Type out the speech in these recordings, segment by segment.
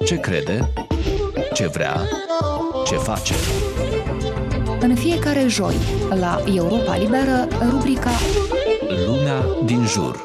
Ce crede, ce vrea, ce face. În fiecare joi, la Europa Liberă, rubrica Lumea din jur.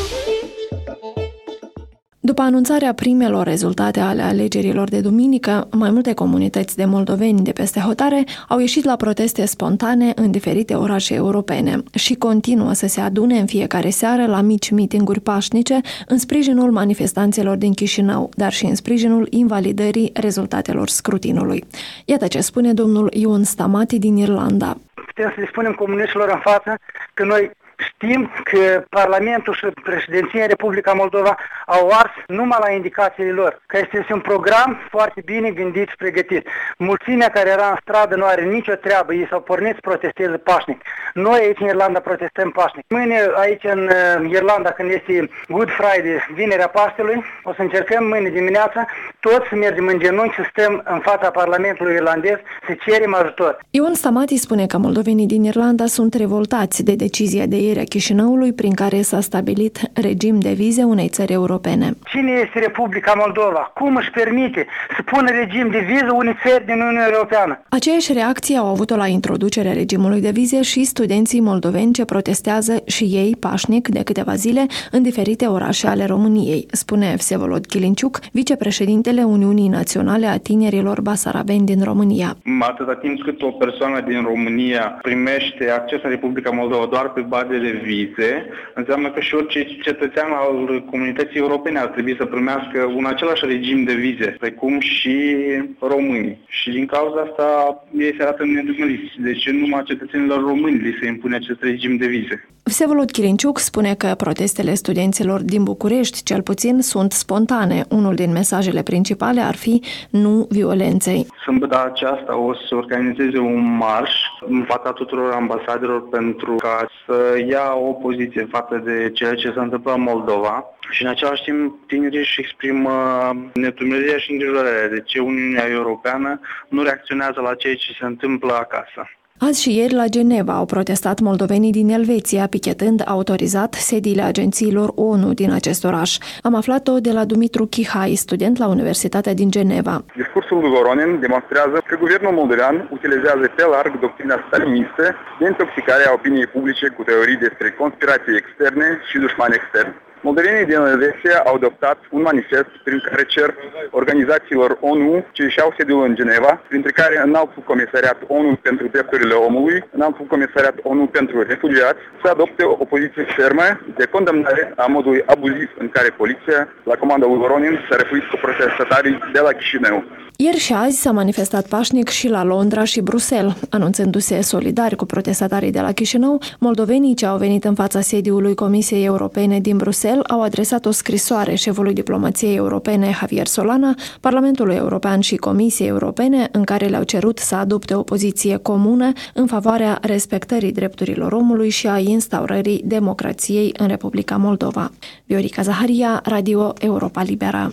După anunțarea primelor rezultate ale alegerilor de duminică, mai multe comunități de moldoveni de peste hotare au ieșit la proteste spontane în diferite orașe europene și continuă să se adune în fiecare seară la mici mitinguri pașnice în sprijinul manifestanților din Chișinău, dar și în sprijinul invalidării rezultatelor scrutinului. Iată ce spune domnul Ion Stamati din Irlanda. Putem să le spunem comuniștilor în față că noi știm că Parlamentul și președinția în Republica Moldova au ars numai la indicațiile lor, că este un program foarte bine gândit și pregătit. Mulțimea care era în stradă nu are nicio treabă, ei s-au pornit să protesteze pașnic. Noi aici în Irlanda protestăm pașnic. Mâine aici în Irlanda, când este Good Friday, vinerea Paștelui, o să încercăm mâine dimineața toți să mergem în genunchi, să stăm în fața Parlamentului irlandez, să cerem ajutor. Ion Stamati spune că moldovenii din Irlanda sunt revoltați de decizia de a Chișinăului, prin care s-a stabilit regim de vize unei țări europene. Cine este Republica Moldova? Cum își permite să pună regim de viză unei țări din Uniunea Europeană? Aceeași reacție au avut-o la introducerea regimului de vize și studenții moldoveni ce protestează și ei pașnic de câteva zile în diferite orașe ale României, spune Vsevolod Chilinciuc, vicepreședintele Uniunii Naționale a Tinerilor Basarabeni din România. Atâta timp cât o persoană din România primește acces în Republica Moldova doar pe bază de vize, înseamnă că și orice cetățean al comunității europene ar trebui să primească un același regim de vize, precum și românii. Și din cauza asta ei se arată nedumeriți. Deci numai cetățenilor români li se impune acest regim de vize. Vsevolod Chilinciuc spune că protestele studenților din București, cel puțin, sunt spontane. Unul din mesajele principale ar fi nu violenței. Sâmbătă aceasta o să organizeze un marș în fața tuturor ambasadelor pentru ca să ia o poziție față de ceea ce se întâmplă în Moldova și în același timp tinerii își exprimă nedumerirea și îngrijorarea de ce Uniunea Europeană nu reacționează la ceea ce se întâmplă acasă. Azi și ieri la Geneva au protestat moldovenii din Elveția, pichetând autorizat sediile agențiilor ONU din acest oraș. Am aflat-o de la Dumitru Chihai, student la Universitatea din Geneva. Discursul lui Voronin demonstrează că guvernul moldovean utilizează pe larg doctrina stalinistă de intoxicare a opiniei publice cu teorii despre conspirații externe și dușmani externi. Moldovenii din Elveția au adoptat un manifest prin care cer organizațiilor ONU ce își au sediul în Geneva, printre care Înaltul Comisariat ONU pentru Drepturile Omului, Înaltul Comisariat ONU pentru Refugiați, să adopte o poziție fermă de condamnare a modului abuziv în care poliția, la comanda lui Voronin, s-a refuit cu protestatarii de la Chișinău. Ieri și azi s-a manifestat pașnic și la Londra și Bruxelles. Anunțându-se solidari cu protestatarii de la Chișinău, moldovenii ce au venit în fața sediului Comisiei Europene din Bruxelles au adresat o scrisoare șefului diplomației europene Javier Solana, Parlamentului European și Comisiei Europene, în care le-au cerut să adopte o poziție comună în favoarea respectării drepturilor omului și a instaurării democrației în Republica Moldova. Viorica Zaharia, Radio Europa Liberă.